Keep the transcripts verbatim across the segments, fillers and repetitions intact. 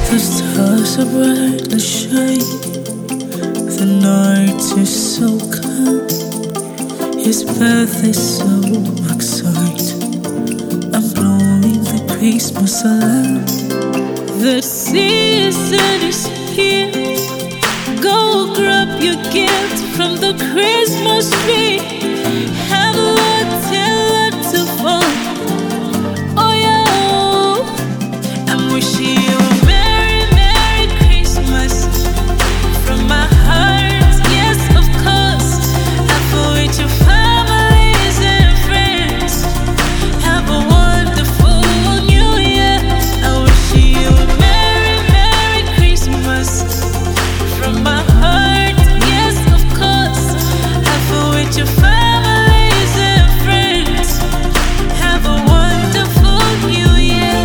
The stars are brightly shining, the night is so calm, his path is so exciting. I'm blowing the Christmas alarm. The season is here. Go grab your gift from the Christmas tree. Have a lot and lot of fun. Oh yeah, I'm wishing you a Merry, Merry Christmas from my heart. Yes, of course. Have a with your families and friends. Have a wonderful New Year. I wish you a Merry, Merry Christmas from my heart. Yes, of course. Have a with your families and friends. Have a wonderful New Year.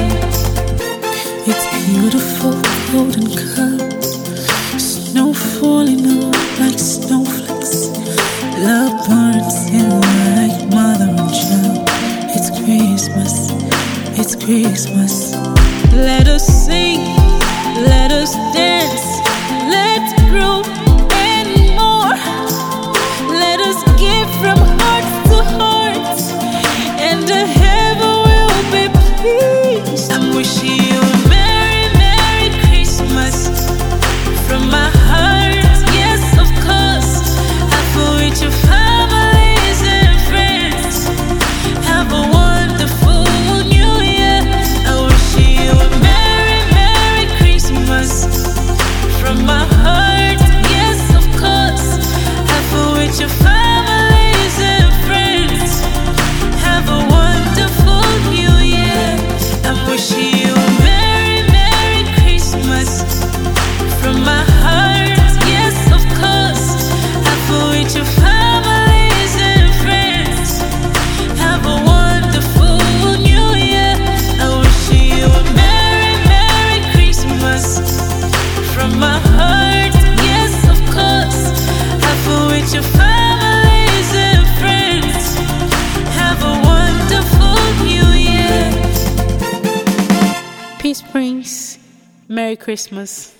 It's beautiful, golden color, snow falling out like snowflakes, love burns in like mother and child. It's Christmas, it's Christmas. Let us sing, let us dance, let's grow and more. Let us give from heart to heart, and the heaven will be pleased. I'm wishing you a Merry, Merry Christmas from my heart. Yes, of course. Have a with your families and friends. Have a wonderful New Year. I wish you a Merry, Merry Christmas from my heart. Yes, of course. Have a with your families and friends. Have a wonderful New Year. I'm wishing you a Merry, Merry Christmas from my heart. Yes, of course. Have a with your families and friends. Have a wonderful New Year. I wish you a Merry, Merry Christmas from my heart. Yes, of course. Have a with your families and friends. Have a wonderful New Year. Peace Prince. Merry Christmas.